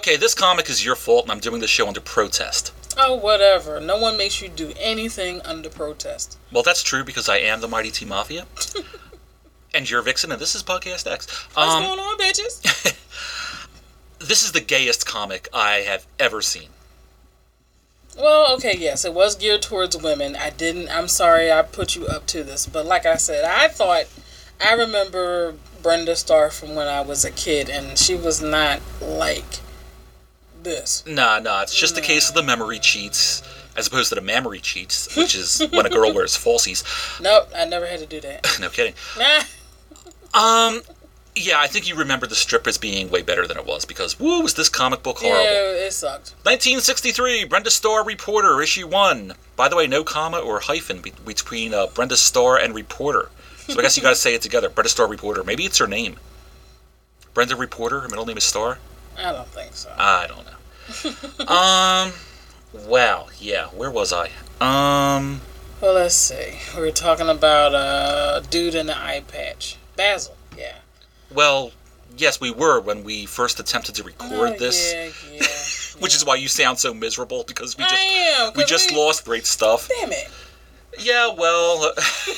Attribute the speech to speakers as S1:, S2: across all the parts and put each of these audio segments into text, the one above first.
S1: Okay, this comic is your fault, and I'm doing this show under protest.
S2: Oh, whatever. No one makes you do anything under protest.
S1: Well, that's true because I am the Mighty T Mafia. And you're Vixen, and this is Podcast X.
S2: What's going on, bitches?
S1: This is the gayest comic I have ever seen.
S2: Well, okay, yes, it was geared towards women. I'm sorry I put you up to this, but like I said, I remember Brenda Starr from when I was a kid, and she was not like this.
S1: Nah, it's just a case of the memory cheats, as opposed to the mammary cheats, which is when a girl wears falsies.
S2: Nope, I never had to do that.
S1: No kidding.
S2: Nah.
S1: Yeah, I think you remember the strip as being way better than it was, because, woo, was this comic book horrible.
S2: Yeah, it sucked.
S1: 1963, Brenda Starr Reporter, issue 1. By the way, no comma or hyphen between Brenda Starr and Reporter. So I guess you gotta say it together, Brenda Starr Reporter. Maybe it's her name. Brenda Reporter, her middle name is Starr?
S2: I don't think so.
S1: I don't know. Wow, yeah, where was I?
S2: Well, let's see. We were talking about dude in the eye patch. Basil, yeah.
S1: Well, yes, we were when we first attempted to record this.
S2: Yeah.
S1: Which is why you sound so miserable, because we
S2: we
S1: just lost great stuff.
S2: Damn it.
S1: Yeah, well...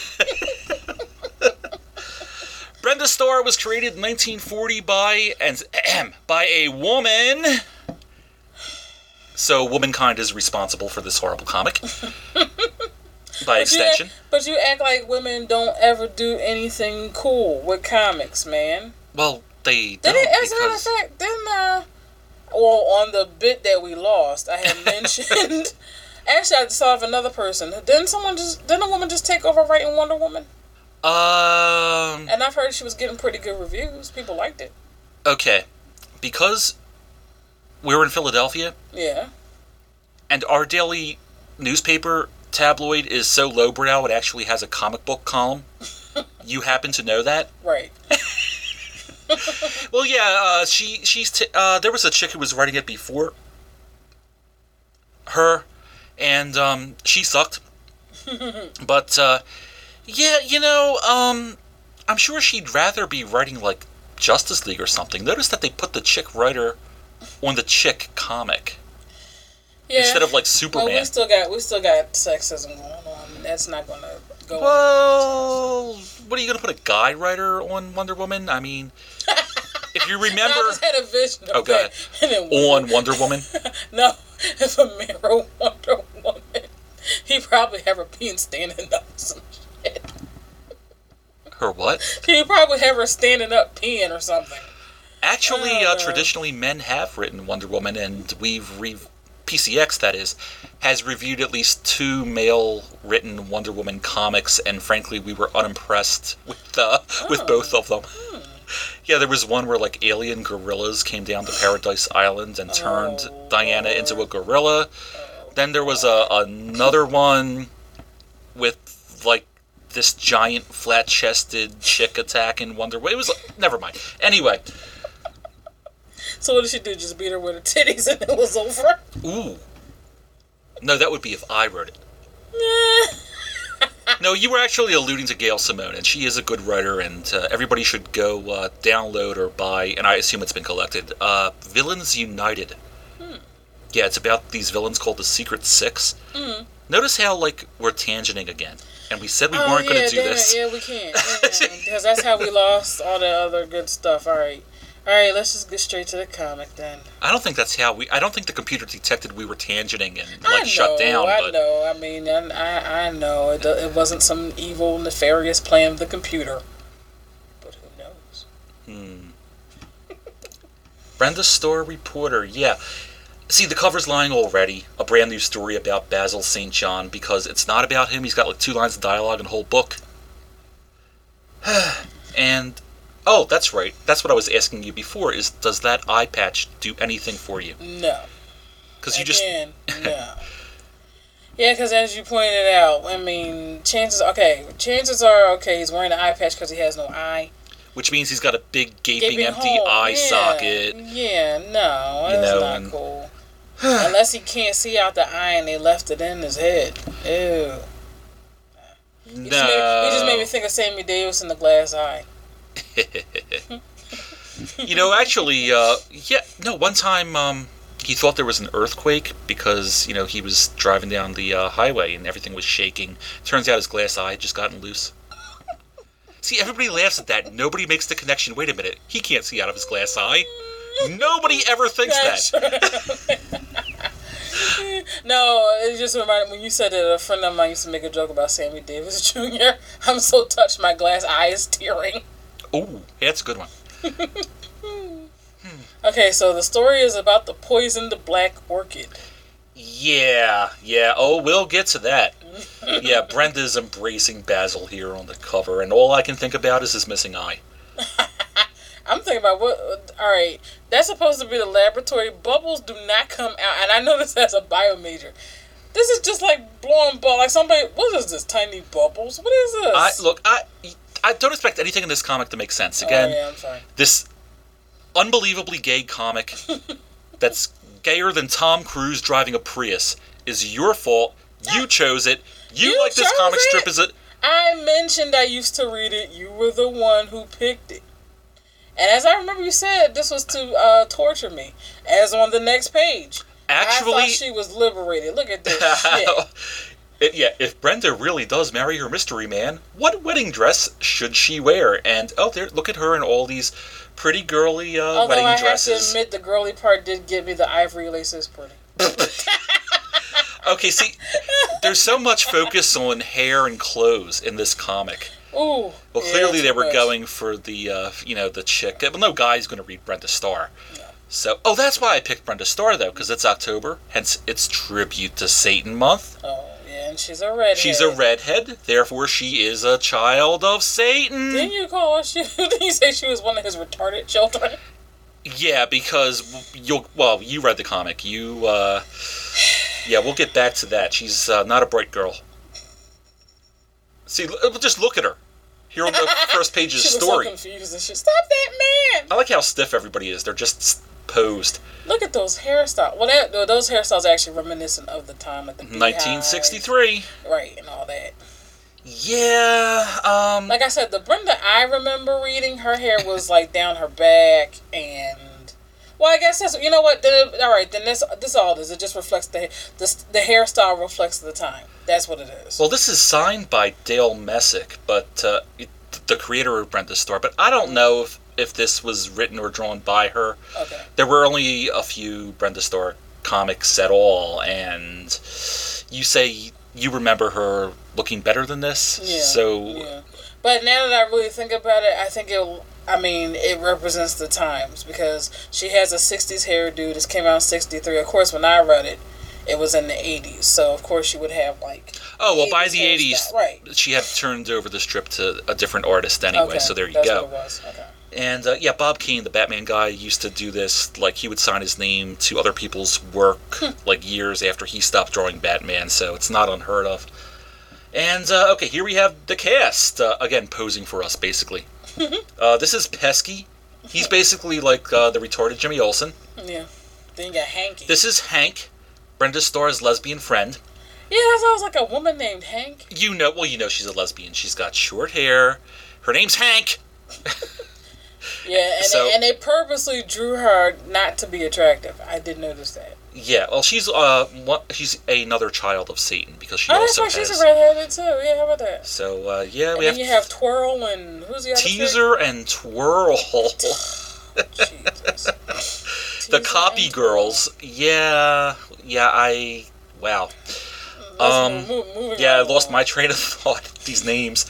S1: Brenda Starr was created in 1940 by a woman. So womankind is responsible for this horrible comic. By extension.
S2: But you act like women don't ever do anything cool with comics, man.
S1: Well, they
S2: don't. As a matter of
S1: because...
S2: fact, on the bit that we lost, I had mentioned... Actually, I saw of another person. Didn't a woman just take over writing Wonder Woman? And I've heard she was getting pretty good reviews. People liked it.
S1: Okay. Because we were in Philadelphia.
S2: Yeah.
S1: And our daily newspaper tabloid is so lowbrow it actually has a comic book column. You happen to know that?
S2: Right.
S1: Well, yeah, there was a chick who was writing it before her, and she sucked. But yeah, I'm sure she'd rather be writing like Justice League or something. Notice that they put the chick writer on the chick comic. Yeah. Instead of like Superman.
S2: Well, we still got sexism going on. That's not going to go.
S1: Well, what are you going to put a guy writer on Wonder Woman? I mean, if you remember,
S2: I just had a vision.
S1: Oh, go ahead. On Wonder Woman.
S2: No, if a man wrote Wonder Woman, he'd probably have her peeing standing up or some shit.
S1: Her what?
S2: He'd probably have her standing up peeing or something.
S1: Actually, traditionally, men have written Wonder Woman, and PCX, that is, has reviewed at least 2 male-written Wonder Woman comics, and frankly, we were unimpressed with both of them. Yeah, there was one where, like, alien gorillas came down to Paradise Island and turned Diana into a gorilla. Then there was another one with, like, this giant, flat-chested chick attacking Wonder Woman. It was... never mind. Anyway...
S2: So what did she do? Just beat her with her titties and it was over?
S1: Ooh. No, that would be if I wrote it. No, you were actually alluding to Gail Simone, and she is a good writer, and everybody should go download or buy, and I assume it's been collected, Villains United. Yeah, it's about these villains called the Secret Six. Notice how, like, we're tangenting again. And we said we weren't going to do this.
S2: Yeah, we can't. Because that's how we lost all the other good stuff. All right, let's just get straight to the comic then.
S1: I don't think that's how I don't think the computer detected we were tangenting and shut down.
S2: I know. I mean, I know it wasn't some evil, nefarious plan of the computer. But who knows?
S1: Brenda Starr Reporter. Yeah. See, the cover's lying already. A brand new story about Basil St. John, because it's not about him. He's got like 2 lines of dialogue in the whole book. And... oh, that's right. That's what I was asking you before, is does that eye patch do anything for you?
S2: No.
S1: Because you
S2: no. Yeah, because as you pointed out, I mean, chances are, he's wearing an eye patch because he has no eye.
S1: Which means he's got a big, gaping empty eye socket.
S2: Yeah, no, that's not cool. Unless he can't see out the eye and they left it in his head. Ew. He just made me think of Sammy Davis in The Glass Eye.
S1: Actually, one time, he thought there was an earthquake because, he was driving down the highway and everything was shaking. Turns out his glass eye had just gotten loose. See, everybody laughs at that. Nobody makes the connection. Wait a minute. He can't see out of his glass eye. Nobody ever thinks that.
S2: No, it just reminded me when you said that a friend of mine used to make a joke about Sammy Davis Jr. I'm so touched my glass eye is tearing.
S1: Oh, yeah, that's a good one.
S2: Okay, so the story is about the poisoned black orchid.
S1: Yeah. Oh, we'll get to that. Yeah, Brenda's embracing Basil here on the cover, and all I can think about is his missing eye.
S2: I'm thinking about alright, that's supposed to be the laboratory. Bubbles do not come out, and I know this as a bio major. This is just like blowing bubbles. Like somebody, what is this, tiny bubbles? What is this?
S1: I don't expect anything in this comic to make sense. Again,
S2: oh, yeah, I'm sorry.
S1: This unbelievably gay comic that's gayer than Tom Cruise driving a Prius is your fault. You chose it. You like this comic strip as it.
S2: I mentioned I used to read it. You were the one who picked it. And as I remember you said, this was to torture me. As on the next page.
S1: Actually,
S2: I thought she was liberated. Look at this shit.
S1: If Brenda really does marry her mystery man, what wedding dress should she wear? And, look at her in all these pretty girly wedding dresses.
S2: I have to admit, the girly part did give me the ivory laces pretty.
S1: Okay, see, there's so much focus on hair and clothes in this comic.
S2: Ooh.
S1: Well, clearly they were going for the, the chick. Well, no guy's going to read Brenda Starr. No. So, that's why I picked Brenda Starr, though, because it's October, hence it's Tribute to Satan month.
S2: Oh, yeah, and she's a redhead.
S1: She's a redhead, therefore she is a child of Satan.
S2: Didn't you call her, didn't you say she was one of his retarded children?
S1: Yeah, because you read the comic. We'll get back to that. She's not a bright girl. See, just look at her. Here on the first page of the story.
S2: She was so confused and shit. Stop that man!
S1: I like how stiff everybody is. They're just posed.
S2: Look at those hairstyles. Well, those hairstyles are actually reminiscent of the time at the Beehive.
S1: 1963.
S2: Right, and all that.
S1: Yeah,
S2: Like I said, the Brenda I remember reading, her hair was like down her back and... Well, I guess that's... You know what? Then this all is. It just reflects the hairstyle reflects the time. That's what it is.
S1: Well, this is signed by Dale Messick, but the creator of Brenda Starr. But I don't know if this was written or drawn by her.
S2: Okay.
S1: There were only a few Brenda Starr comics at all, and you say you remember her looking better than this.
S2: Yeah. But now that I really think about it, I think it represents the times because she has a 60s hairdo. This came out in 63. Of course, when I read it, it was in the 80s. So, of course, she would have like...
S1: Oh, well, by the 80s,
S2: right.
S1: She had turned over the strip to a different artist anyway,
S2: okay.
S1: So there you
S2: That's
S1: go.
S2: What it was. Okay.
S1: And, Bob Kane, the Batman guy, used to do this. Like, he would sign his name to other people's work, like, years after he stopped drawing Batman, so it's not unheard of. And, here we have the cast, again, posing for us, basically. This is Pesky. He's basically like the retarded Jimmy Olsen.
S2: Yeah. Then you got Hanky.
S1: This is Hank, Brenda Starr's lesbian friend.
S2: Yeah, that sounds like a woman named Hank.
S1: You know she's a lesbian. She's got short hair. Her name's Hank.
S2: Yeah, and they purposely drew her not to be attractive. I did notice that.
S1: Yeah, well, she's another child of Satan because she also has...
S2: Oh, that's right, she's a redheaded too. Yeah, how about that?
S1: So,
S2: and you have Twirl and who's the other
S1: Teaser chick? And Twirl.
S2: Jesus.
S1: The Copy Girls. Wow. I lost my train of thought. These names.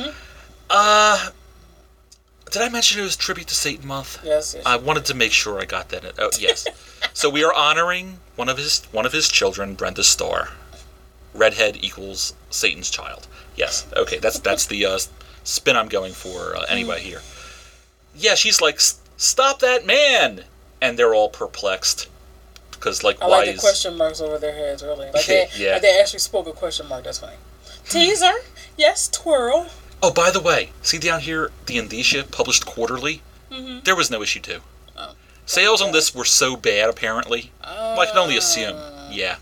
S1: Did I mention it was Tribute to Satan month?
S2: Yes.
S1: I wanted to make sure I got that. Oh, yes. So we are honoring one of his children, Brenda Starr. Redhead equals Satan's child. Yes. Okay. That's the spin I'm going for anyway here. Yeah, she's like, stop that man, and they're all perplexed because
S2: I like the question marks over their heads. Really, like they actually spoke a question mark. That's funny. Teaser. Yes, Twirl.
S1: Oh, by the way, see down here, the Indicia published quarterly?
S2: Mm-hmm.
S1: There was no issue 2.
S2: Oh.
S1: Sales on this were so bad, apparently. I can only assume. Yeah.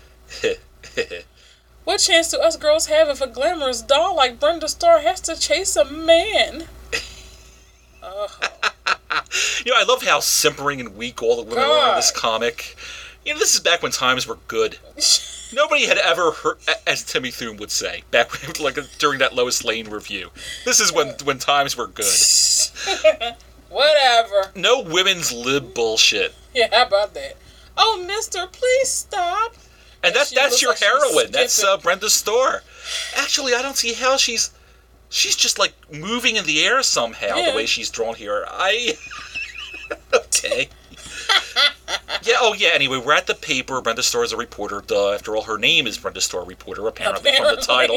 S2: What chance do us girls have if a glamorous doll like Brenda Starr has to chase a man?
S1: I love how simpering and weak all the women are in this comic. This is back when times were good. Nobody had ever heard, as Timmy Thune would say, back when, during that Lois Lane review. This is when times were good.
S2: Whatever.
S1: No women's lib bullshit.
S2: Yeah, how about that? Oh, mister, please stop.
S1: And that's your heroine. That's Brenda Starr. Actually, I don't see how she's just like moving in the air somehow, the way she's drawn here. Okay. Anyway, we're at the paper. Brenda Starr is a reporter. Duh. After all, her name is Brenda Starr Reporter, apparently. From the title.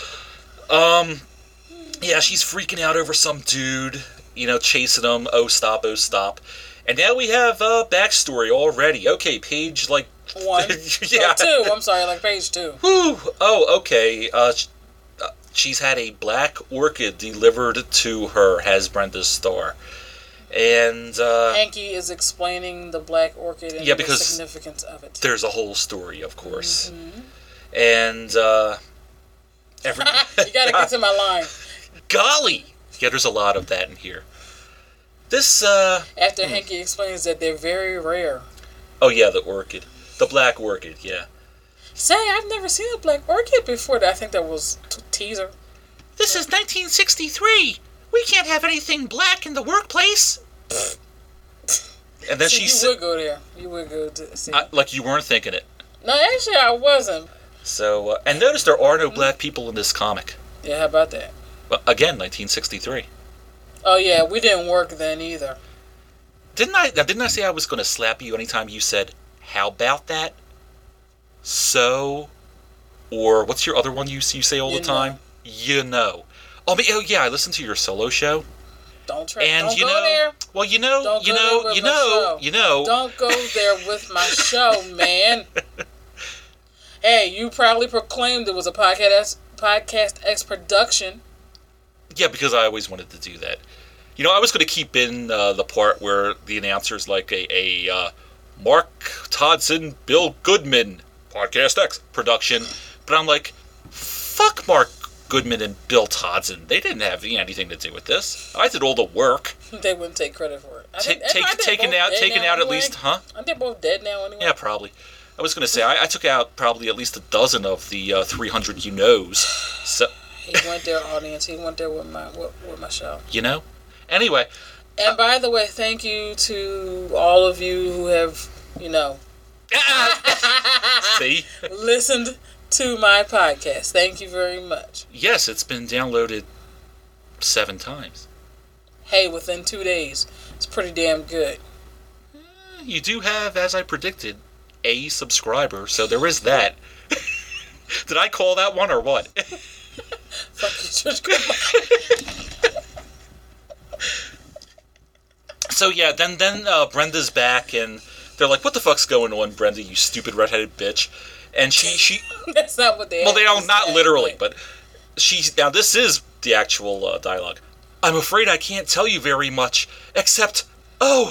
S1: She's freaking out over some dude, chasing him. Oh, stop. And now we have backstory already. Okay, page,
S2: 1.
S1: Yeah.
S2: 2. I'm sorry, page 2.
S1: Whew. Oh, okay. She's had a black orchid delivered to her, has Brenda Starr. And
S2: Hanky is explaining the black orchid and the significance of it.
S1: There's a whole story, of course. Mm-hmm. And
S2: you gotta get to my line.
S1: Golly! Yeah, there's a lot of that in here. This
S2: after Hanky explains that they're very rare.
S1: Oh yeah, the orchid. The black orchid, yeah.
S2: Say, I've never seen a black orchid before. I think that was teaser.
S1: This is 1963. We can't have anything black in the workplace. And then
S2: you would go there. You would go to see.
S1: Like you weren't thinking it.
S2: No, actually, I wasn't.
S1: So, and notice there are no black people in this comic.
S2: Yeah, how about that?
S1: Well, again, 1963.
S2: Oh yeah, we didn't work then either.
S1: Didn't I say I was going to slap you anytime you said, "How about that?" So, or what's your other one you say all the time? Oh, yeah, I listened to your solo show.
S2: Don't go there.
S1: Well,
S2: Don't go there with my show, man. Hey, you proudly proclaimed it was a Podcast X production.
S1: Yeah, because I always wanted to do that. I was going to keep in the part where the announcer's like a Mark Todson, Bill Goodman, Podcast X production. But I'm like, fuck Mark Goodman and Bill Todson. They didn't have anything to do with this. I did all the work.
S2: They wouldn't take credit for it.
S1: Taken out at least, huh?
S2: Aren't they both dead now anyway?
S1: Yeah, probably. I was going to say, I took out probably at least a dozen of the 300 you-knows. So
S2: he went there, audience. He went there with my show.
S1: Anyway.
S2: And by the way, thank you to all of you who have,
S1: See?
S2: listened to my podcast. Thank you very much.
S1: Yes, it's been downloaded 7 times.
S2: Hey, within 2 days. It's pretty damn good.
S1: You do have, as I predicted, a subscriber, so there is that. Did I call that one or what?
S2: Fuck you, George.
S1: So yeah, then Brenda's back, and they're like, "What the fuck's going on, Brenda? You stupid redheaded bitch!" And she
S2: That's not what they.
S1: Well, they don't, not literally, but now this is the actual dialogue. I'm afraid I can't tell you very much, except oh.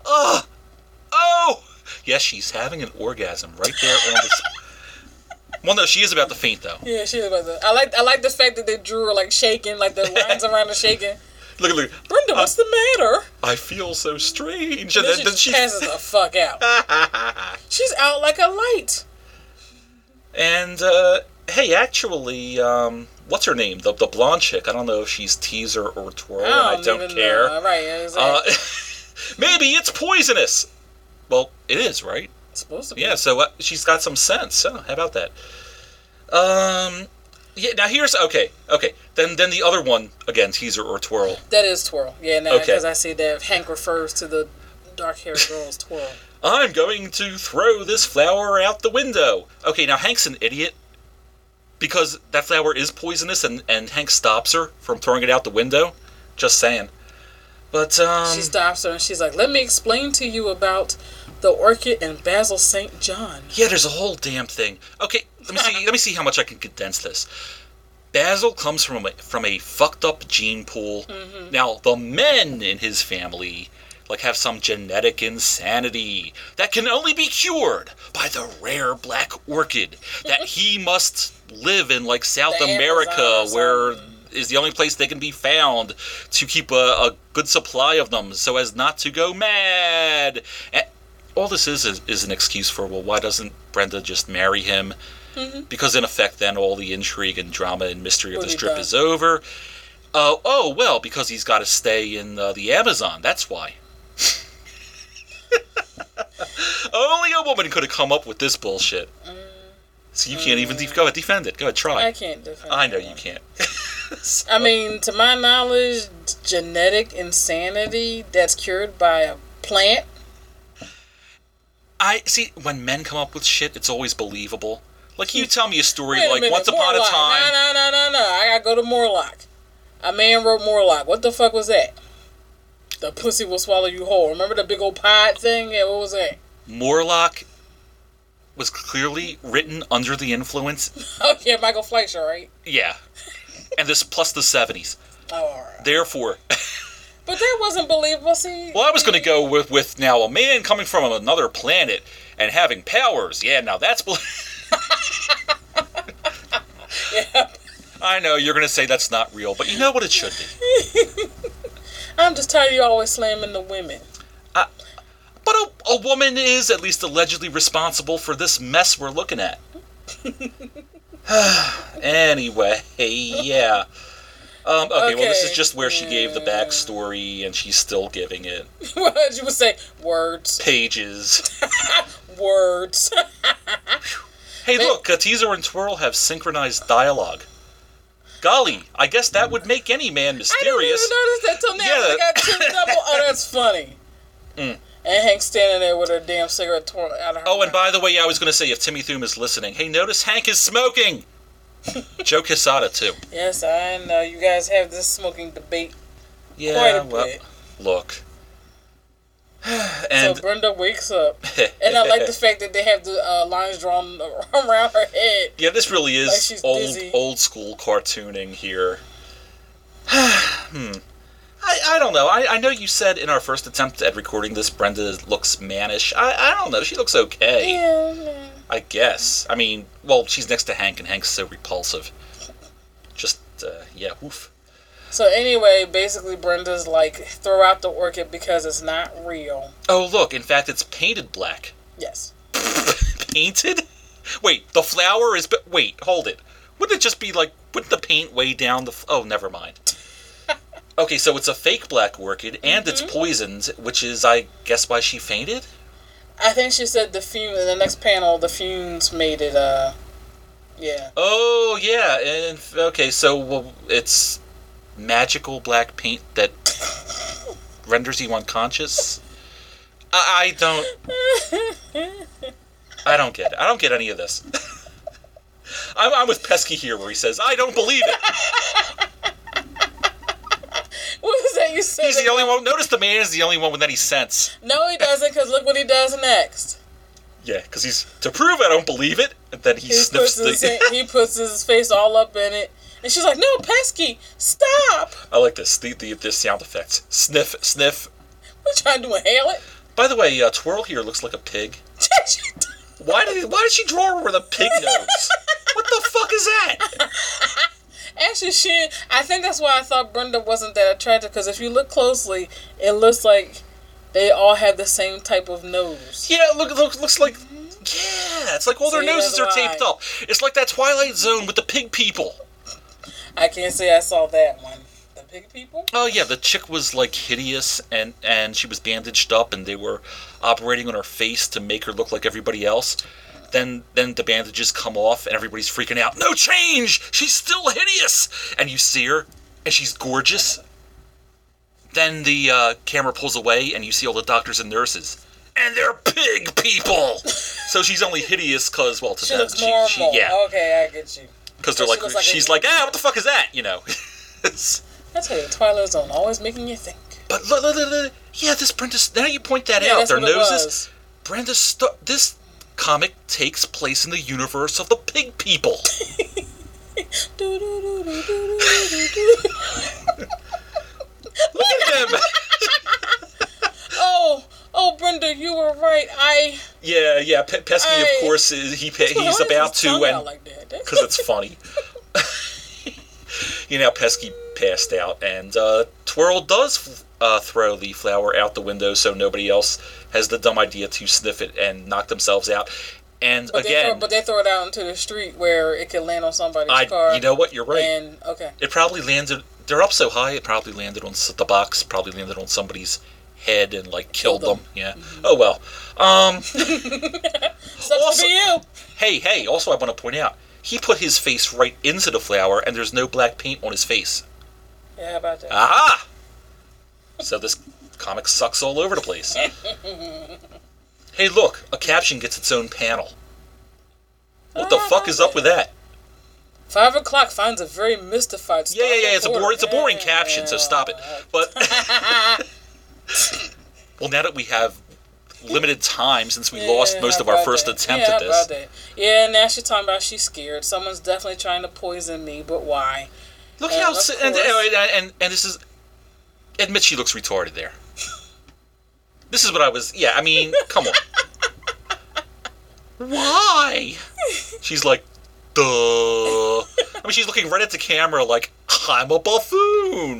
S1: Yes, she's having an orgasm right there on the. Well, no, she is about to faint though.
S2: Yeah, she is about to. I like the fact that they drew her like shaking, like the lines around her shaking.
S1: Look.
S2: Brenda, what's the matter?
S1: I feel so strange.
S2: And then she passes the fuck out. She's out like a light. And
S1: hey, actually, what's her name? The blonde chick. I don't know if she's Teaser or Twirl, and I don't care.
S2: Right, exactly.
S1: Maybe it's poisonous. Well, it is, right?
S2: It's supposed to be.
S1: Yeah, so she's got some sense. So, how about that? Yeah. Now here's okay. Then the other one again, Teaser or Twirl.
S2: That is Twirl. Yeah, now because I see that Hank refers to the dark-haired girl as Twirl.
S1: I'm going to throw this flower out the window. Okay, now Hank's an idiot because that flower is poisonous, and Hank stops her from throwing it out the window. Just saying. But
S2: she stops her and she's like, "Let me explain to you about the orchid and Basil St. John."
S1: Yeah, there's a whole damn thing. Okay, let me see how much I can condense this. Basil comes from a fucked up gene pool. Mm-hmm. Now, the men in his family have some genetic insanity that can only be cured by the rare black orchid that he must live in South America, where is the only place they can be found to keep a good supply of them so as not to go mad. And all this is an excuse for, well, why doesn't Brenda just marry him? Mm-hmm. Because in effect, then all the intrigue and drama and mystery of the strip is over. Well, because he's got to stay in the Amazon. That's why. Only a woman could have come up with this bullshit. So you can't even go ahead, defend it. Go ahead, try.
S2: I can't defend it.
S1: I know you can't. So.
S2: I mean, to my knowledge, genetic insanity that's cured by a plant.
S1: I see, when men come up with shit, it's always believable. Like, you tell me a story once
S2: Morlock.
S1: upon a time.
S2: No. I gotta go to Morlock. A man wrote Morlock. What the fuck was that? The pussy will swallow you whole. Remember the big old pod thing? Yeah, what was that?
S1: Morlock was clearly written under the influence.
S2: Oh, yeah, Michael Fleischer, right?
S1: Yeah. And this plus the 70s.
S2: Oh, all right.
S1: Therefore.
S2: But that wasn't believable, see?
S1: Well, I was going to go with now a man coming from another planet and having powers. Yeah, now that's
S2: Yeah.
S1: I know, you're going to say that's not real, but you know what it should be.
S2: I'm just tired of you always slamming the women.
S1: But a woman is at least allegedly responsible for this mess we're looking at. Anyway, yeah. Okay, well, this is just where she gave the backstory, and she's still giving it.
S2: What did you say? Words.
S1: Pages.
S2: Words.
S1: Hey, look, Teaser and Twirl have synchronized dialogue. Golly, I guess that would make any man mysterious.
S2: I didn't even notice that till now.
S1: Yeah.
S2: They got two double. Oh, that's funny. And Hank's standing there with her damn cigarette torn out of her
S1: Oh, and
S2: mouth.
S1: by the way, I was going to say, if Timmy Thume is listening, hey, notice Hank is smoking! Joe Quesada, too.
S2: Yes, I know. You guys have this smoking debate
S1: Yeah,
S2: quite a
S1: well,
S2: bit.
S1: look. And
S2: so Brenda wakes up. And I like the fact that they have the lines drawn around her head.
S1: Yeah, this really
S2: Like
S1: is
S2: she's dizzy.
S1: old school cartooning here. I don't know. I know you said in our first attempt at recording this, Brenda looks mannish. I don't know. She looks okay.
S2: Yeah.
S1: I guess. I mean, well, she's next to Hank, and Hank's so repulsive. Just, yeah, oof.
S2: So anyway, basically Brenda's like, throw out the orchid because it's not real.
S1: Oh, look. In fact, it's painted black.
S2: Yes.
S1: Painted? Wait, the flower is... Wait, hold it. Wouldn't it just be like... Wouldn't the paint weigh down the... Oh, never mind. Okay, so it's a fake black orchid, and it's poisoned, which is, I guess, why she fainted?
S2: I think she said the fume in the next panel, the fumes made it, yeah.
S1: Oh, yeah, and... Okay, so well, it's magical black paint that renders you unconscious? I don't get it. I don't get any of this. I'm with Pesky here, where he says, I don't believe it.
S2: What was that you said?
S1: He's the only one. Notice the man is the only one with any sense.
S2: No, he doesn't, because look what he does next.
S1: Yeah, because he's... To prove I don't believe it, and then he sniffs
S2: he puts his face all up in it. And she's like, no, Pesky, stop.
S1: I like this. The sound effects. Sniff, sniff.
S2: We're trying to inhale it.
S1: By the way, Twirl here looks like a pig. Why did she draw her with a pig nose? What the fuck is that?
S2: Actually, I think that's why I thought Brenda wasn't that attractive, because if you look closely, it looks like they all have the same type of nose.
S1: Yeah, looks like... Yeah, it's like all their noses are taped up. It's like that Twilight Zone with the pig people.
S2: I can't say I saw that one. The pig people?
S1: Oh, yeah, the chick was, like, hideous, and she was bandaged up, and they were operating on her face to make her look like everybody else. Then the bandages come off, and everybody's freaking out. No change! She's still hideous! And you see her, and she's gorgeous. Then the camera pulls away, and you see all the doctors and nurses. And they're pig people! So she's only hideous because, well, to
S2: she
S1: them,
S2: looks normal.
S1: yeah.
S2: Okay, I get you.
S1: Because they're like, she's like, what the fuck is that? You know.
S2: I tell you, Twilight Zone, always making you think.
S1: But look, yeah, this Brenda. Now you point that out. Their noses. Brenda. This comic takes place in the universe of the pig people. Look at him.
S2: Oh, Brenda, you were right.
S1: Yeah. Pesky, of course, he's about to, and because it's funny. Pesky passed out, and Twirl does throw the flower out the window so nobody else has the dumb idea to sniff it and knock themselves out. And
S2: but
S1: again...
S2: they throw it out into the street where it could land on somebody's car.
S1: You know what? You're right.
S2: And, okay.
S1: It probably landed... They're up so high, it probably landed on the box, probably landed on somebody's head and, killed them. Yeah. Mm-hmm. Oh, well.
S2: Sucks to be you.
S1: Hey, also I want to point out, he put his face right into the flower, and there's no black paint on his face.
S2: Yeah, how about that?
S1: Aha! So this comic sucks all over the place. Hey, look, a caption gets its own panel. What the fuck is up with that?
S2: 5 o'clock finds a very mystified.
S1: Yeah. It's a boring caption, so stop it. But well, now that we have limited time since we lost most of our first attempt at this.
S2: Yeah, now she's talking about she's scared. Someone's definitely trying to poison me, but why?
S1: Look how and this is. Admit she looks retarded there. This is what I was. Yeah, I mean, come on. Why? She's like, duh. I mean, she's looking right at the camera like, I'm a buffoon.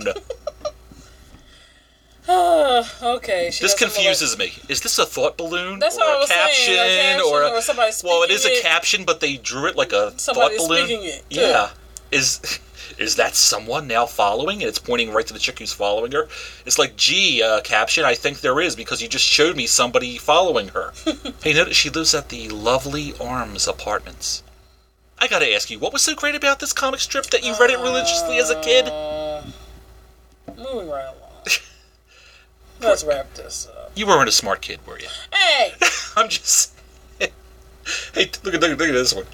S2: Okay.
S1: This confuses me. Is this a thought balloon?
S2: That's
S1: or
S2: what I
S1: a
S2: was
S1: caption?
S2: saying. Or somebody speaking it.
S1: Well, it is a caption, but they drew it like a thought balloon.
S2: Speaking it.
S1: Yeah. Is that someone now following? And it's pointing right to the chick who's following her. It's like, gee, caption, I think there is, because you just showed me somebody following her. Hey, notice she lives at the Lovely Arms Apartments. I gotta ask you, what was so great about this comic strip that you read it religiously as a kid?
S2: Moving right along. Let's wrap this up.
S1: You weren't a smart kid, were you?
S2: Hey!
S1: I'm just... Hey, look at this one.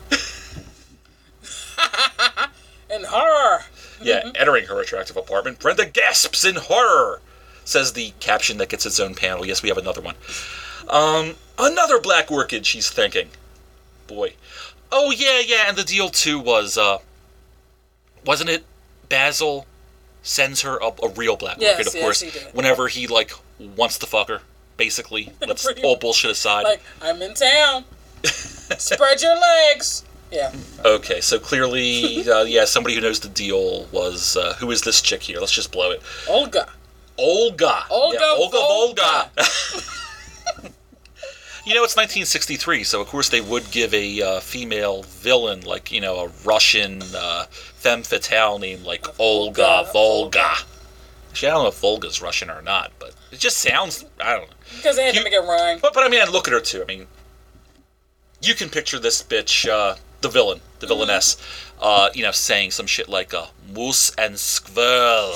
S2: In horror!
S1: Yeah, entering her attractive apartment, Brenda gasps in horror, says the caption that gets its own panel. Yes, we have another one. Another black orchid, she's thinking. Boy. Oh, yeah, and the deal, too, was, wasn't it Basil sends her a real black orchid, of course,
S2: he did.
S1: whenever he, wants to fuck her, basically. Let's all bullshit aside.
S2: Like, I'm in town. Spread your legs. Yeah.
S1: Okay, so clearly, somebody who knows the deal was, who is this chick here? Let's just blow it.
S2: Olga.
S1: Olga Volga. It's 1963, so of course they would give a female villain, a Russian femme fatale named Olga Volga. Actually, I don't know if Volga's Russian or not, but it just sounds, I don't know.
S2: Because they had to make it rhyme.
S1: But I mean, look at her too. I mean, you can picture this bitch, the villainess, saying some shit like, moose and squirrel.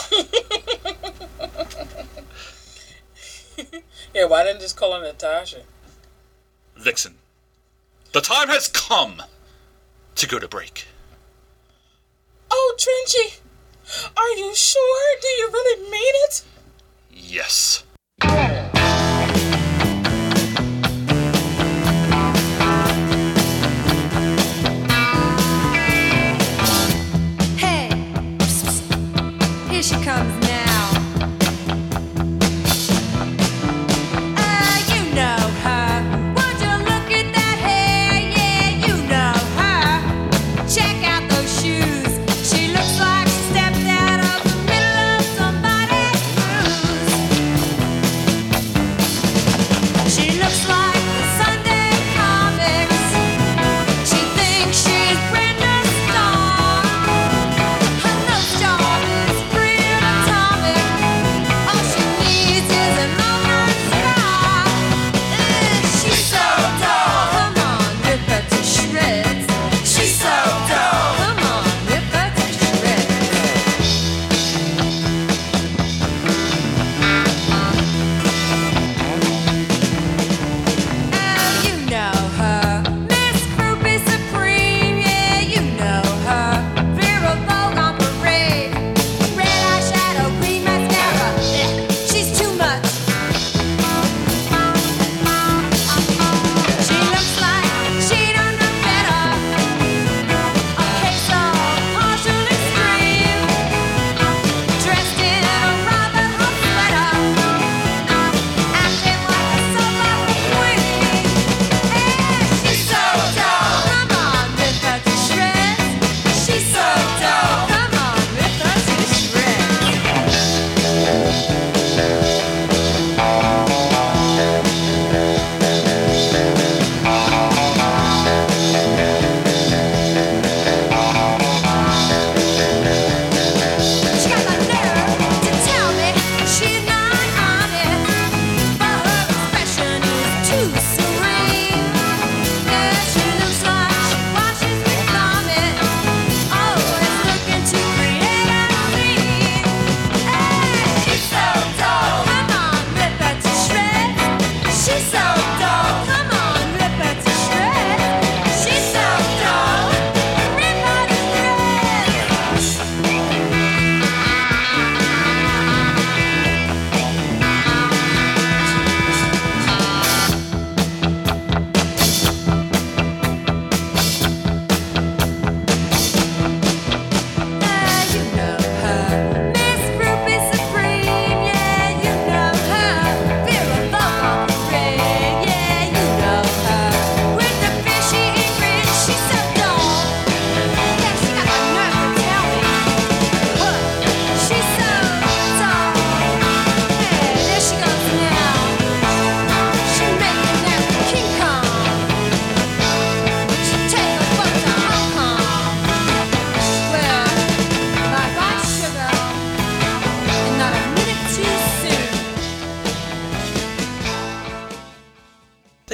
S2: Yeah, why didn't just call her Natasha?
S1: Vixen, the time has come to go to break.
S2: Oh, Trenchy, are you sure? Do you really mean it?
S1: Yes.
S3: Hey, here she comes now. You know her. Would you look at that hair? Yeah, you know her. Check out those shoes. She looks like she stepped out of the middle of somebody's cruise. She looks like the Sunday comics. She thinks she's Brenda Starr. Her nose job is real time.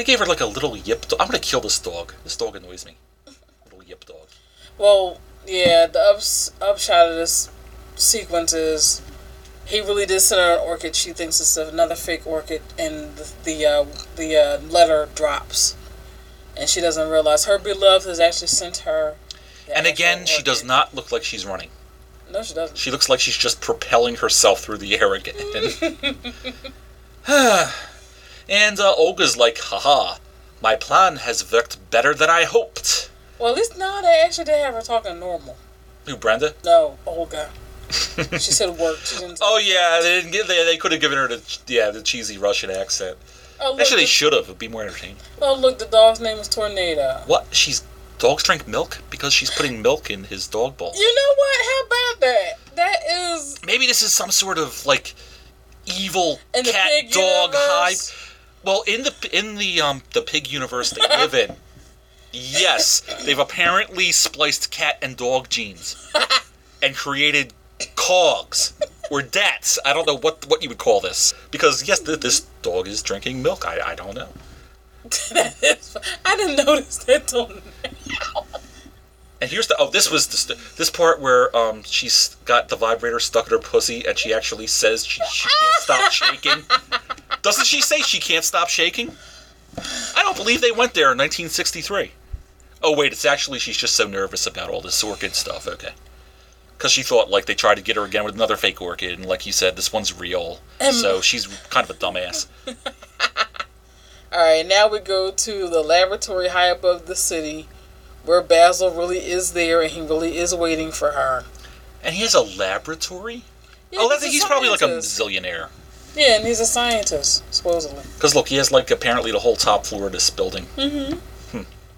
S1: They gave her like a little yip. I'm gonna kill this dog. This dog annoys me. Little yip dog.
S2: Well, yeah, the upshot of this sequence is he really did send her an orchid. She thinks it's another fake orchid, and the letter drops. And she doesn't realize her beloved has actually sent her.
S1: And again, she does not look like she's running.
S2: No, she doesn't.
S1: She looks like she's just propelling herself through the air again. And Olga's like, haha, my plan has worked better than I hoped.
S2: Well, at least now they actually did have her talking normal.
S1: Who, Brenda?
S2: No, Olga. She said work. She didn't say
S1: Yeah, they could have given her the cheesy Russian accent.
S2: Oh, look,
S1: Actually, they should have. It would be more entertaining.
S2: Oh, look, the dog's name is Tornado.
S1: What? Dogs drink milk? Because she's putting milk in his dog bowl.
S2: You know what? How about that? That is...
S1: Maybe this is some sort of, like, evil
S2: In the
S1: cat
S2: pig
S1: dog hive.
S2: universe?
S1: Well, in the pig universe they live in, yes, they've apparently spliced cat and dog genes and created cogs or dats. I don't know what you would call this, because yes, this dog is drinking milk. I don't know.
S2: I didn't notice that till now.
S1: And here's this part where she's got the vibrator stuck in her pussy and she actually says she can't stop shaking. Doesn't she say she can't stop shaking? I don't believe they went there in 1963. Oh wait, it's actually she's just so nervous about all this orchid stuff. Okay, because she thought like they tried to get her again with another fake orchid, and like you said, this one's real. So she's kind of a dumbass.
S2: Alright, now we go to the laboratory high above the city where Basil really is there and he really is waiting for her.
S1: And he has a laboratory?
S2: Yeah,
S1: He's probably like a
S2: scientist.
S1: zillionaire.
S2: Yeah, and he's a scientist, supposedly.
S1: Because look, he has like apparently the whole top floor of this building.
S2: Mm-hmm.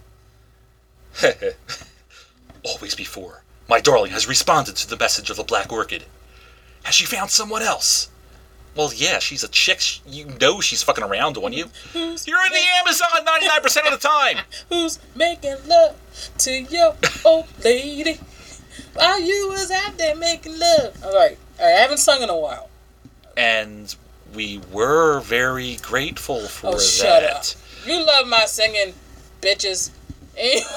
S1: Always before, my darling has responded to the message of the Black Orchid. Has she found someone else? Well, yeah, she's a chick. You know she's fucking around on you. You're in the Amazon 99% of the time.
S2: Who's making love to your old lady while you was out there making love? Alright, I haven't sung in a while.
S1: And we were very grateful for that.
S2: Shut up. You love my singing, bitches. Anyway.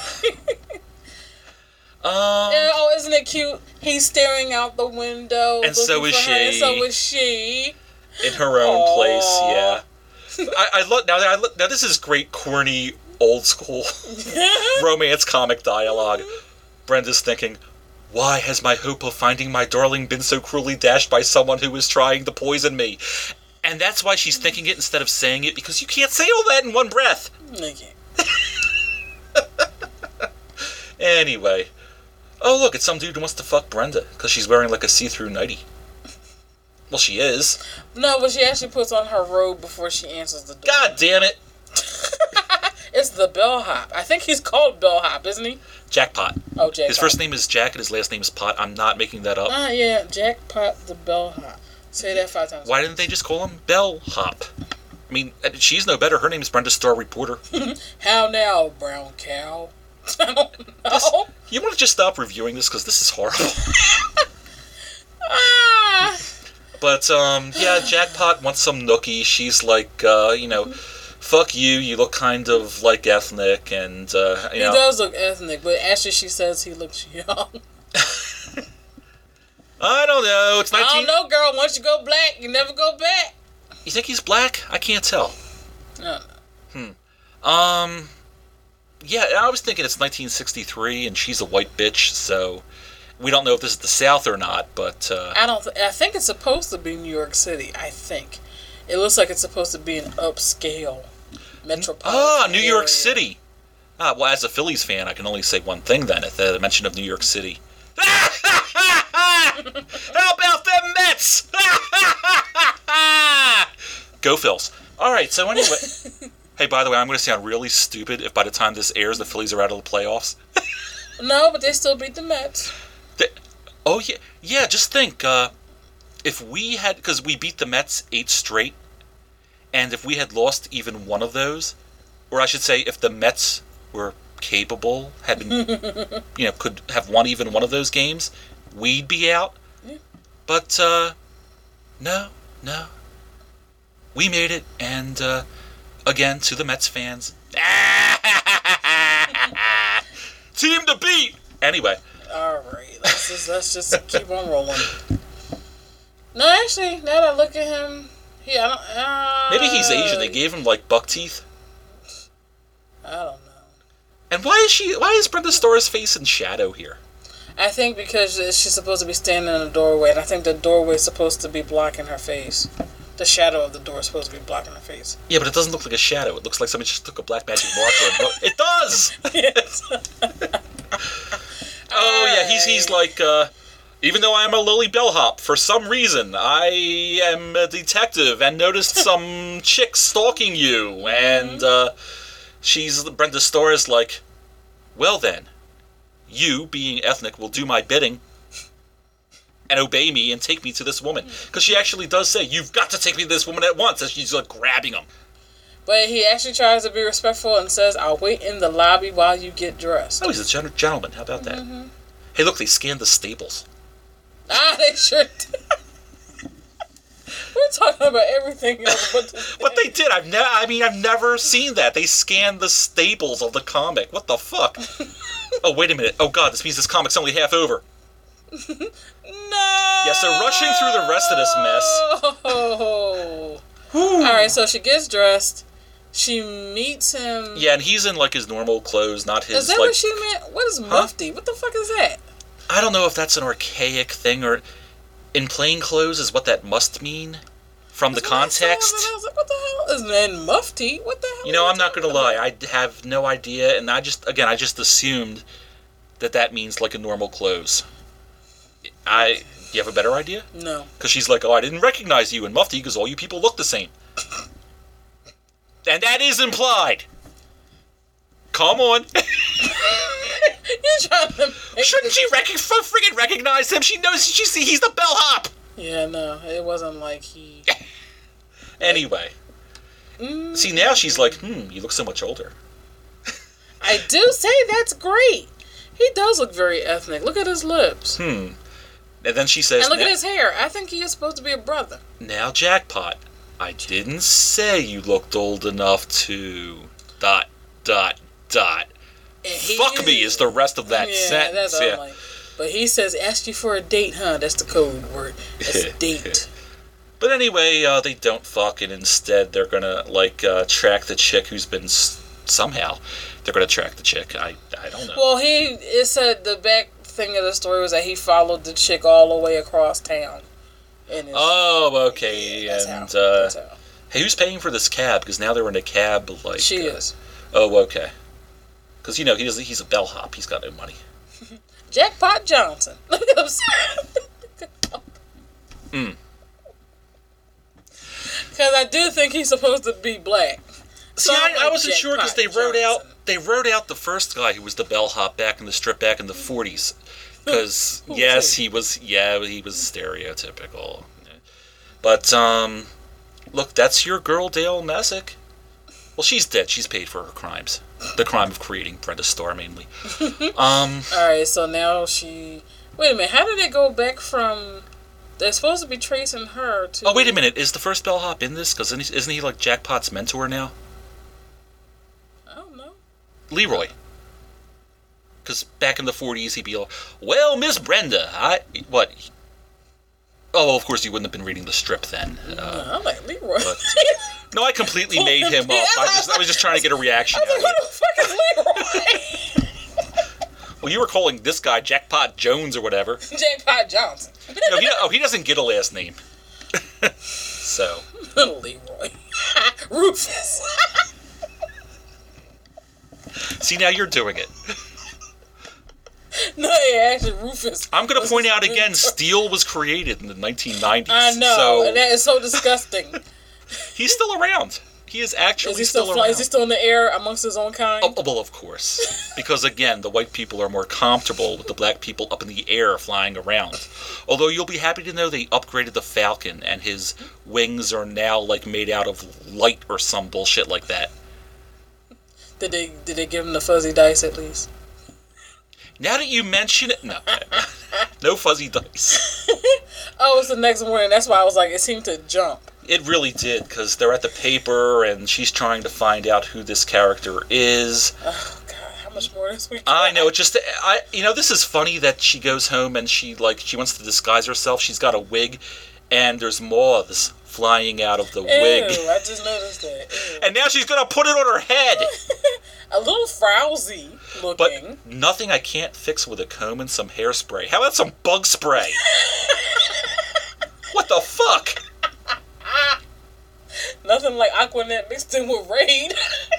S2: Oh, isn't it cute? He's staring out the window.
S1: And so is she.
S2: And so is she.
S1: In her own place, yeah. I love now. This is great, corny, old school romance comic dialogue. Brenda's thinking, why has my hope of finding my darling been so cruelly dashed by someone who is trying to poison me? And that's why she's thinking it instead of saying it, because you can't say all that in one breath.
S2: Okay.
S1: Anyway. Oh, look, it's some dude who wants to fuck Brenda, because she's wearing like a see-through nightie. Well, she is.
S2: No, but she actually puts on her robe before she answers the door.
S1: God damn it.
S2: It's the bellhop. I think he's called bellhop, isn't he?
S1: Jackpot.
S2: Oh, Jackpot.
S1: His first name is Jack and his last name is Pot. I'm not making that up.
S2: Yeah, Jackpot the bellhop. Say that 5 times.
S1: Why didn't they just call him Bellhop? I mean, she's no better. Her name's Brenda Star Reporter.
S2: How now, brown cow? I don't know.
S1: You want to just stop reviewing this, because this is horrible. But, yeah, Jackpot wants some nookie. She's like, fuck you, you look kind of, like, ethnic, and,
S2: He does look ethnic, but actually she says he looks young.
S1: I don't know, it's 19...
S2: I don't know, girl. Once you go black, you never go back.
S1: You think he's black? I can't tell.
S2: No.
S1: Yeah, I was thinking it's 1963, and she's a white bitch, so... We don't know if this is the South or not, but...
S2: I think it's supposed to be New York City, I think. It looks like it's supposed to be an upscale metropolitan
S1: New York
S2: area.
S1: City. Well, as a Phillies fan, I can only say one thing then, at the mention of New York City. How about them Mets? Go Phils. Alright, so anyway... Hey, by the way, I'm going to sound really stupid if by the time this airs, the Phillies are out of the playoffs.
S2: No, but they still beat the Mets.
S1: Yeah, just think, if we had, because we beat the Mets 8 straight, and if we had lost even one of those, or I should say, if the Mets were capable, had been, could have won even one of those games, we'd be out.
S2: Yeah.
S1: But, no. We made it, and, again, to the Mets fans. Team to beat! Anyway.
S2: Alright, let's just keep on rolling. No, actually, now that I look at him,
S1: Maybe he's Asian. They gave him, like, buck teeth.
S2: I don't know.
S1: And why is Brenda Starr's face in shadow here?
S2: I think because she's supposed to be standing in the doorway, and I think the doorway is supposed to be blocking her face. The shadow of the door is supposed to be blocking her face.
S1: Yeah, but it doesn't look like a shadow. It looks like somebody just took a black magic marker and it does!
S2: Yes.
S1: Oh, yeah, he's like, even though I'm a lily bellhop, for some reason, I am a detective and noticed some chick stalking you, and, Brenda Starr's like, well then, you, being ethnic, will do my bidding and obey me and take me to this woman. Because she actually does say, you've got to take me to this woman at once, as she's, like, grabbing him.
S2: But he actually tries to be respectful and says, I'll wait in the lobby while you get dressed.
S1: Oh, he's a gentleman. How about that? Mm-hmm. Hey, look, they scanned the stables.
S2: Ah, they sure did. We're talking about everything else but this.
S1: But they did. I've never seen that. They scanned the stables of the comic. What the fuck? Oh, wait a minute. Oh, God, this means this comic's only half over.
S2: No!
S1: Yes, they're rushing through the rest of this mess.
S2: Oh. Alright, so she gets dressed. She meets him.
S1: Yeah, and he's in, like, his normal clothes, not his,
S2: Is that
S1: like...
S2: what she meant? What is mufti? What the fuck is that?
S1: I don't know if that's an archaic thing, or in plain clothes is what that must mean from the context.
S2: I was like, what the hell is that mufti? What the hell?
S1: You know, I'm not going to lie. I have no idea, and I just assumed that means, like, a normal clothes. You have a better idea?
S2: No.
S1: Because she's like, oh, I didn't recognize you in mufti because all you people look the same. And that is implied. Come on.
S2: You're trying to make
S1: Shouldn't she friggin' recognize him? She knows he's the bellhop.
S2: Yeah, no, it wasn't like he...
S1: Anyway. See, now she's like, you look so much older.
S2: I do say that's great. He does look very ethnic. Look at his lips.
S1: And then she says...
S2: And look at his hair. I think he is supposed to be a brother.
S1: Now, jackpot. I didn't say you looked old enough to... ... Fuck me is the rest of that sentence.
S2: That's all like. But he says, asked you for a date, huh? That's the code word. It's date.
S1: But anyway, they don't fuck, and instead they're gonna, like, track the chick who's been... Somehow, they're gonna track the chick. I don't know.
S2: Well, it said the back thing of the story was that he followed the chick all the way across town.
S1: Oh, okay.
S2: Yeah,
S1: and,
S2: that's how.
S1: Hey, who's paying for this cab? Because now they're in a cab, like...
S2: She is.
S1: Oh, okay. Because, you know, he's a bellhop. He's got no money.
S2: Jackpot Johnson. Look at him. Because I do think he's supposed to be black.
S1: See, I wasn't sure because they wrote out the first guy who was the bellhop back in the 40s. Because yes, he was stereotypical. But look, that's your girl Dale Messick. Well, she's dead. She's paid for her crimes. The crime of creating Brenda Starr, mainly.
S2: Alright, so now she... Wait a minute, how did it go back from... They're supposed to be tracing her to...
S1: Oh, wait a minute. Is the first bellhop in this? Because isn't he like Jackpot's mentor now?
S2: I don't know.
S1: Leroy. Because back in the 40s, he'd be like, well, Miss Brenda, what? Oh, of course, you wouldn't have been reading the strip then.
S2: I like Leroy.
S1: But, no, I completely made him up. I was just trying to get a reaction out of
S2: Who the fuck is Leroy?
S1: Well, you were calling this guy Jackpot Jones or whatever.
S2: Jackpot Johnson.
S1: No, he doesn't get a last name. So.
S2: Leroy. Rufus.
S1: See, now you're doing it.
S2: No, yeah, actually, Rufus.
S1: I'm going to point out again, Steel was created in the 1990s.
S2: I know, and that is so disgusting.
S1: He's still around. He is actually still around.
S2: Is he still in the air amongst his own kind?
S1: Oh, well, of course. Because, again, the white people are more comfortable with the black people up in the air flying around. Although you'll be happy to know they upgraded the Falcon, and his wings are now, like, made out of light or some bullshit like that.
S2: Did they give him the fuzzy dice at least?
S1: Now that you mention it, no. No fuzzy dice.
S2: Oh, it's the next morning. That's why I was like, it seemed to jump.
S1: It really did, because they're at the paper, and she's trying to find out who this character is.
S2: Oh God, how much more this week?
S1: I know, this is funny that she goes home and she wants to disguise herself. She's got a wig, and there's moths flying out of the wig.
S2: I just noticed that. Ew.
S1: And now she's gonna put it on her head.
S2: A little frowsy looking.
S1: But nothing I can't fix with a comb and some hairspray. How about some bug spray? What the fuck?
S2: Nothing like Aquanet mixed in with Raid.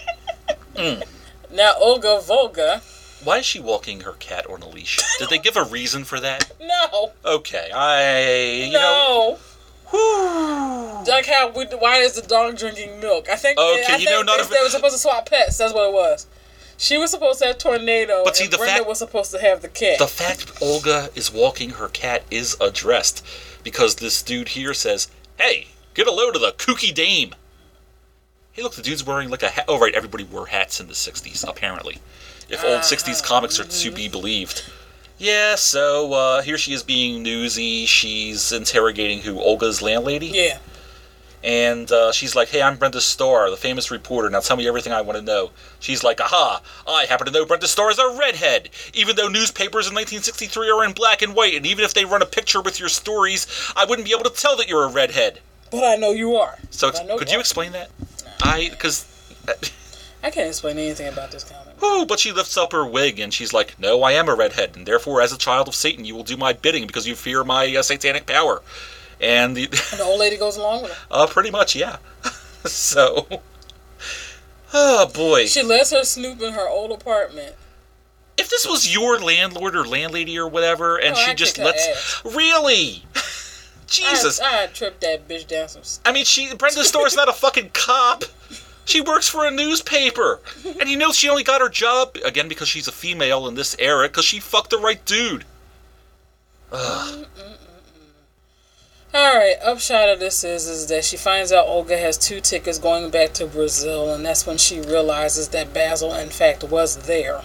S2: Now, Olga Volga.
S1: Why is she walking her cat on a leash? Did they give a reason for that?
S2: No.
S1: Okay,
S2: No.
S1: Whew.
S2: Like how, why is the dog drinking milk? I think,
S1: Okay,
S2: I think they were supposed to swap pets. That's what it was. She was supposed to have Tornado,
S1: But see,
S2: and
S1: the
S2: Brenda
S1: fact-
S2: was supposed to have the cat.
S1: The fact Olga is walking her cat is addressed because this dude here says, "Hey, get a load of the kooky dame." Hey, look, the dude's wearing like a hat. Oh, right, everybody wore hats in the 60s, apparently. If old 60s comics are to be believed. Yeah, so here she is being newsy. She's interrogating who? Olga's landlady?
S2: Yeah.
S1: And she's like, "Hey, I'm Brenda Starr, the famous reporter. Now tell me everything I want to know." She's like, "Aha, I happen to know Brenda Starr is a redhead. Even though newspapers in 1963 are in black and white, and even if they run a picture with your stories, I wouldn't be able to tell that you're a redhead."
S2: But I know you are.
S1: So
S2: I know
S1: could
S2: you
S1: you
S2: are.
S1: explain that? Because...
S2: I can't explain anything about this comic.
S1: Oh, but she lifts up her wig and she's like, "No, I am a redhead, and therefore, as a child of Satan, you will do my bidding because you fear my satanic power." And
S2: And the old lady goes along with her.
S1: pretty much, yeah. So, oh boy.
S2: She lets her snoop in her old apartment.
S1: If this was your landlord or landlady or whatever, and she
S2: I'd
S1: just
S2: kick her
S1: lets...
S2: ass.
S1: Really? Jesus.
S2: I'd trip that bitch down some
S1: I mean, Brenda Starr's not a fucking cop. She works for a newspaper. And you know she only got her job, again, because she's a female in this era, because she fucked the right dude. Ugh.
S2: Alright, upshot of this is that she finds out Olga has 2 tickets going back to Brazil, and that's when she realizes that Basil, in fact, was there.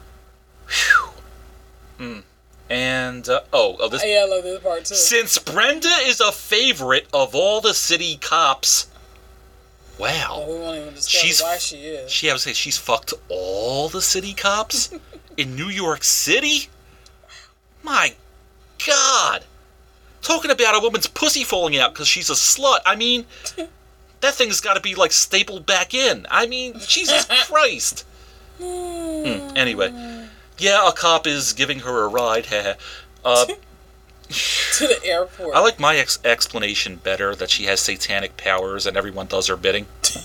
S1: And, this...
S2: Yeah, I love this part, too.
S1: Since Brenda is a favorite of all the city cops... Wow.
S2: We won't even discuss why she is.
S1: I would say she's fucked all the city cops in New York City? My God. Talking about a woman's pussy falling out because she's a slut. I mean, that thing's got to be, like, stapled back in. I mean, Jesus Christ. Anyway. Yeah, a cop is giving her a ride.
S2: To the airport.
S1: I like my explanation better, that she has satanic powers and everyone does her bidding.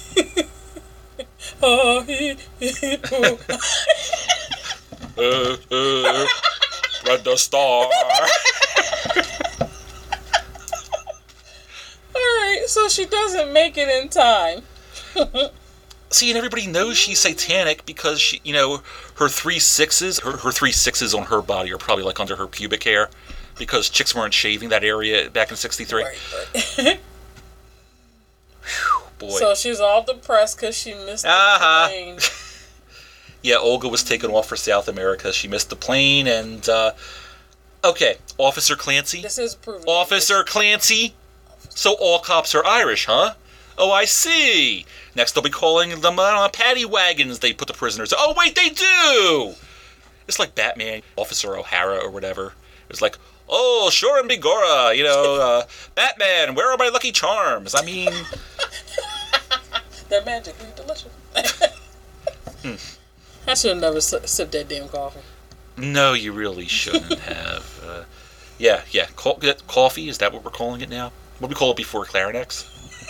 S1: Brenda Starr.
S2: Alright, so she doesn't make it in time.
S1: See, and everybody knows she's satanic because she, her 3 6s, her 3 6s on her body are probably like under her pubic hair because chicks weren't shaving that area back in '63.
S2: Right.
S1: Boy.
S2: So she's all depressed because she missed the plane.
S1: Yeah, Olga was taken off for South America. She missed the plane, and okay, Officer Clancy.
S2: This is proven.
S1: Officer Clancy. So all cops are Irish, huh? Oh, I see. Next they'll be calling them paddy wagons they put the prisoners. Oh, wait, they do! It's like Batman, Officer O'Hara or whatever. It's like, "Oh, sure and Bigora, Batman, where are my Lucky Charms?" I mean...
S2: They're magically delicious. I should have never sipped that damn coffee.
S1: No, you really shouldn't have. Yeah. Coffee, is that what we're calling it now? What did we call it before, Clarinex?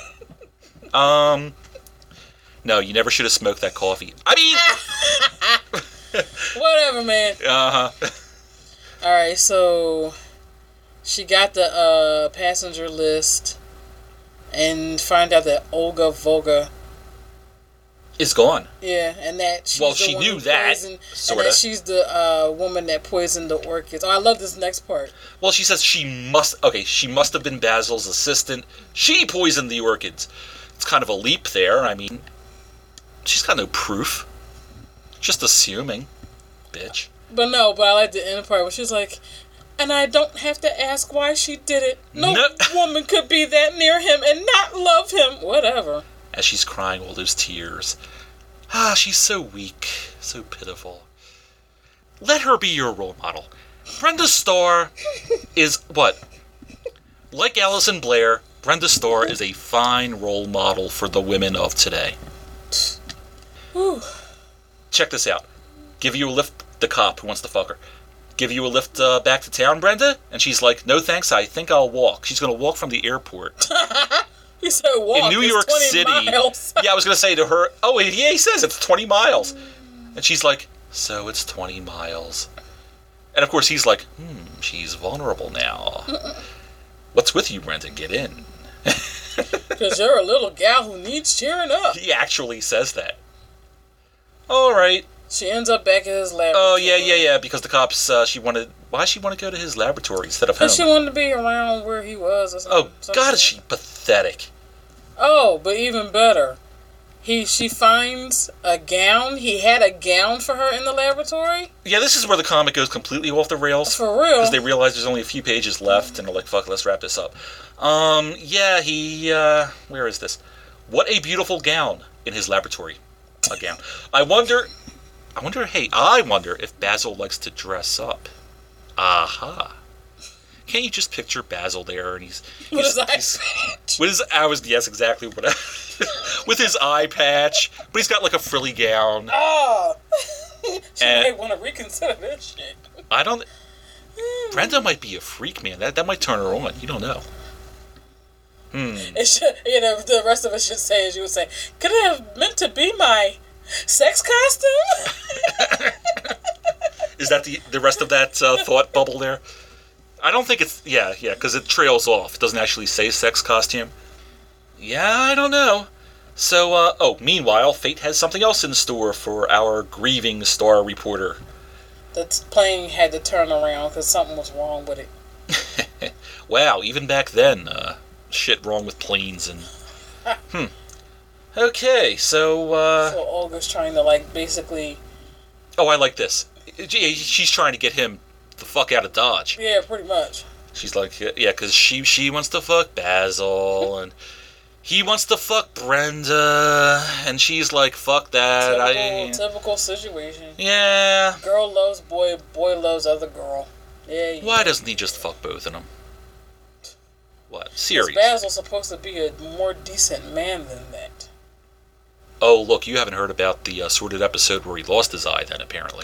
S1: No, you never should have smoked that coffee. I mean...
S2: Whatever, man.
S1: Uh-huh.
S2: Alright, so she got the passenger list and find out that Olga Volga
S1: Is gone.
S2: Yeah, and that she's
S1: Well,
S2: the
S1: she
S2: one
S1: knew
S2: who
S1: that,
S2: poisoned,
S1: sorta.
S2: and that she's the woman that poisoned the orchids. Oh, I love this next part.
S1: Well, she says she must have been Basil's assistant. She poisoned the orchids. It's kind of a leap there. I mean, she's got no proof. Just assuming. Bitch.
S2: But I like the end part where she's like, And I don't have to ask why she did it. No,
S1: No.
S2: woman could be that near him and not love him. Whatever.
S1: As she's crying all those tears. Ah, she's so weak, so pitiful. Let her be your role model. Brenda Starr is what? Like Alison Blair, Brenda Starr is a fine role model for the women of today.
S2: Whew.
S1: Check this out. Give you a lift, the cop who wants to fuck her. Give you a lift back to town, Brenda? And she's like, no thanks, I think I'll walk. She's going to walk from the airport.
S2: He said walk.
S1: In New
S2: It's
S1: York
S2: 20
S1: City.
S2: miles.
S1: Yeah, I was going to say to her, oh, yeah, he says it's 20 miles. And she's like, so it's 20 miles. And of course he's like, she's vulnerable now. What's with you, Brenda? Get in.
S2: Because you're a little gal who needs cheering up.
S1: He actually says that. All right.
S2: She ends up back at his laboratory.
S1: Oh, yeah, because the cops, why she want to go to his laboratory instead of home?
S2: Because she wanted to be around where he was or something.
S1: Oh, God, is she pathetic.
S2: Oh, but even better. She finds a gown. He had a gown for her in the laboratory.
S1: Yeah, this is where the comic goes completely off the rails.
S2: For real.
S1: Because they realize there's only a few pages left, and they're like, fuck, let's wrap this up. Where is this? What a beautiful gown in his laboratory. A gown. I wonder if Basil likes to dress up. Aha. Can't you just picture Basil there, and he's
S2: With his eye
S1: he's-
S2: patch.
S1: with his yes, exactly what with his eye patch, but he's got like a frilly gown.
S2: Oh. She
S1: And-
S2: might want to reconsider this shit.
S1: I don't. Brenda might be a freak, man. That might turn her on. You don't know.
S2: It should, the rest of it should say, as you would say, could it have meant to be my sex costume?
S1: Is that the rest of that thought bubble there? I don't think it's because it trails off. It doesn't actually say sex costume. Yeah, I don't know. So, meanwhile, fate has something else in store for our grieving star reporter.
S2: The plane had to turn around because something was wrong with it.
S1: Wow, even back then, shit wrong with planes and. Okay, so.
S2: So Olga's trying to, basically.
S1: Oh, I like this. She's trying to get him the fuck out of Dodge.
S2: Yeah, pretty much.
S1: She's like, yeah, because she wants to fuck Basil, and he wants to fuck Brenda, and she's like, fuck that.
S2: Typical situation.
S1: Yeah.
S2: Girl loves boy, boy loves other girl. Yeah.
S1: Why doesn't he just fuck both of them? What?
S2: Is
S1: Serious?
S2: Basil supposed to be a more decent man than that?
S1: Oh, look, you haven't heard about the sordid episode where he lost his eye, then, apparently.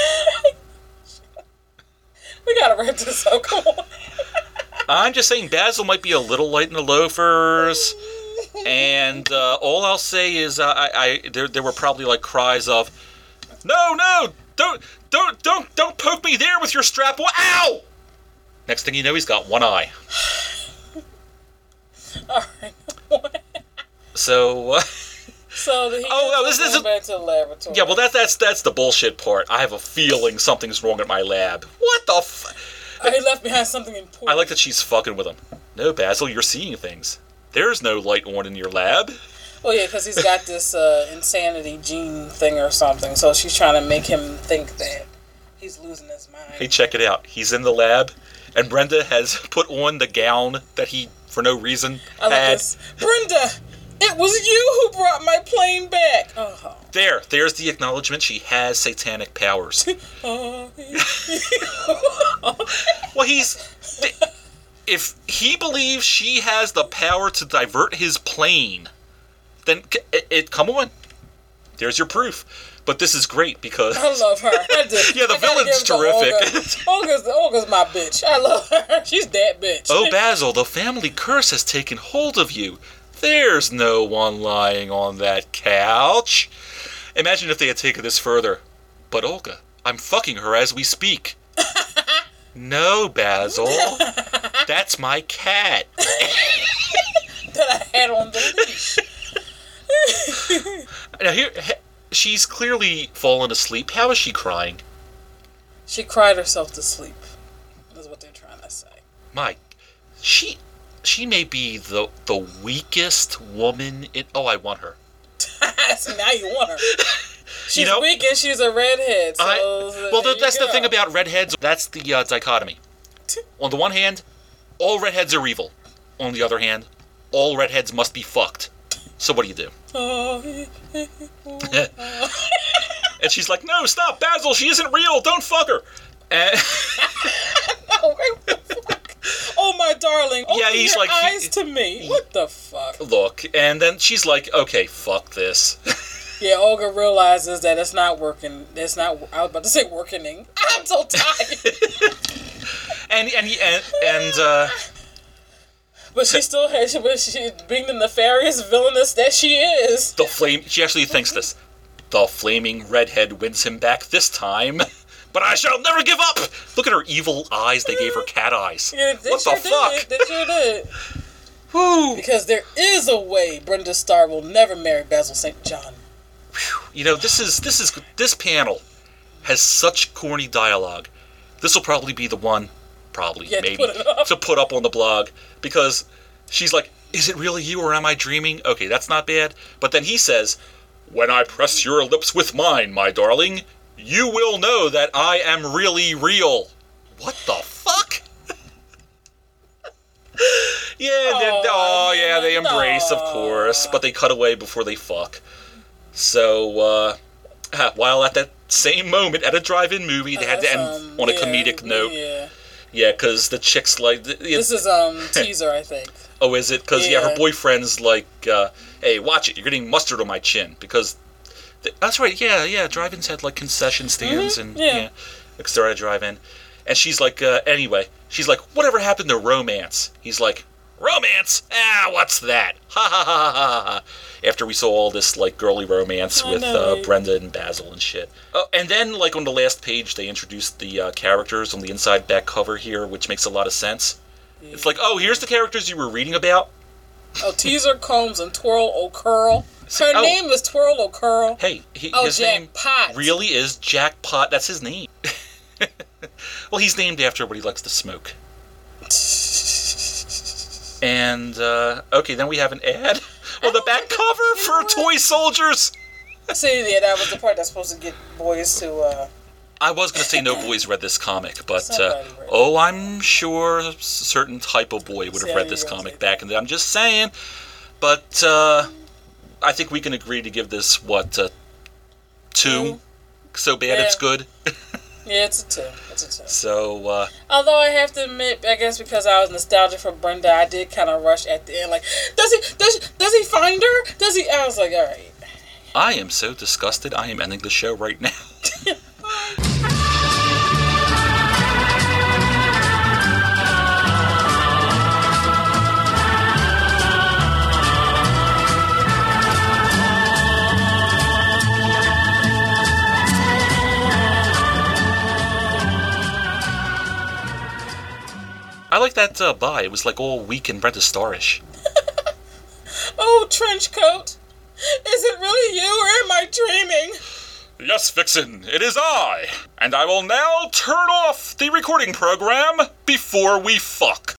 S2: We gotta wrap this up. Come on.
S1: I'm just saying Basil might be a little light in the loafers, and all I'll say is there were probably like cries of, no, don't poke me there with your strap. Ow! Next thing you know, he's got one eye.
S2: All right.
S1: So.
S2: So he
S1: this
S2: going
S1: is
S2: back to the laboratory.
S1: Yeah, well, that's the bullshit part. I have a feeling something's wrong at my lab. What the
S2: He left behind something important.
S1: I like that she's fucking with him. No, Basil, you're seeing things. There's no light on in your lab.
S2: Well, yeah, because he's got this insanity gene thing or something, so she's trying to make him think that he's losing his mind.
S1: Hey, check it out. He's in the lab, and Brenda has put on the gown that he, for no reason,
S2: I like
S1: had.
S2: this. Brenda, it was you who brought my plane back. Oh.
S1: There's the acknowledgement she has satanic powers. Well, if he believes she has the power to divert his plane, then come on. There's your proof. But this is great because
S2: I love her. I do.
S1: Yeah, the
S2: I gotta
S1: villain's
S2: give it to
S1: terrific.
S2: Olga's my bitch. I love her. She's that bitch.
S1: Oh, Basil, the family curse has taken hold of you. There's no one lying on that couch. Imagine if they had taken this further. But Olga, I'm fucking her as we speak. No, Basil. That's my cat.
S2: That I had on the leash.
S1: Now here, she's clearly fallen asleep. How is she crying?
S2: She cried herself to sleep. That's what they're trying to say.
S1: She may be the weakest woman in. Oh, I want her.
S2: So now you want her. She's
S1: know,
S2: weak and she's a redhead. So
S1: well, that's the thing
S2: about.
S1: about redheads. That's the dichotomy. On the one hand, all redheads are evil. On the other hand, all redheads must be fucked. So what do you do? And she's like, no, stop, Basil, she isn't real, don't fuck her. And
S2: Oh, my darling. Open
S1: he's
S2: your
S1: like,
S2: eyes to me. What the fuck?
S1: look, and then she's like, okay, fuck this.
S2: Yeah, Olga realizes that it's not working. It's not. I was about to say working. I'm so tired.
S1: and
S2: But she still has. She being the nefarious villainess that she is.
S1: she actually thinks this. The flaming redhead wins him back this time. But I shall never give up! Look at her evil eyes. They gave her cat eyes.
S2: Yeah, they
S1: what
S2: sure
S1: the fuck?
S2: Did. They sure did.
S1: Woo!
S2: Because there is a way Brenda Starr will never marry Basil St. John.
S1: You know, this panel has such corny dialogue. This will probably be the one, maybe, to put up on the blog, because she's like, is it really you or am I dreaming? Okay, that's not bad. But then he says, when I press your lips with mine, my darling, you will know that I am really real. What the fuck? They embrace, of course, but they cut away before they fuck. So, while at that same moment at a drive-in movie, they had to end on a comedic note. Yeah, because the chick's like...
S2: This is teaser, I think.
S1: Oh, is it? Because, her boyfriend's like, hey, watch it, you're getting mustard on my chin. Because, that's right, drive-ins had, like, concession stands and, extra drive-in. And she's like, anyway, she's like, whatever happened to romance? He's like, romance? What's that? Ha ha ha ha ha. After we saw all this, like, girly romance with Brenda and Basil and shit. Oh, and then, like, on the last page, they introduced the characters on the inside back cover here, which makes a lot of sense. Yeah. It's like, oh, here's the characters you were reading about.
S2: Oh, Teaser Combs and Twirl O'Curl. Her name is Twirl O'Curl.
S1: Hey, his name really is Jackpot. That's his name. Well, he's named after what he likes to smoke. And, okay, then we have an ad on the back cover for Toy Soldiers.
S2: See, that was the part that's supposed to get boys to,
S1: I was going to say no boys read this comic, but, I'm sure a certain type of boy would have read this comic back in the day. I'm just saying. But, I think we can agree to give this, 2? So bad it's good.
S2: Yeah, it's a 2.
S1: So,
S2: although I have to admit, I guess because I was nostalgic for Brenda, I did kind of rush at the end. Like, does he find her? I was like, all right.
S1: I am so disgusted. I am ending the show right now. I like that bye. It was like all weak and Brenda Starrish.
S2: Oh, trench coat. Is it really you or am I dreaming?
S1: Yes, Vixen, it is I. And I will now turn off the recording program before we fuck.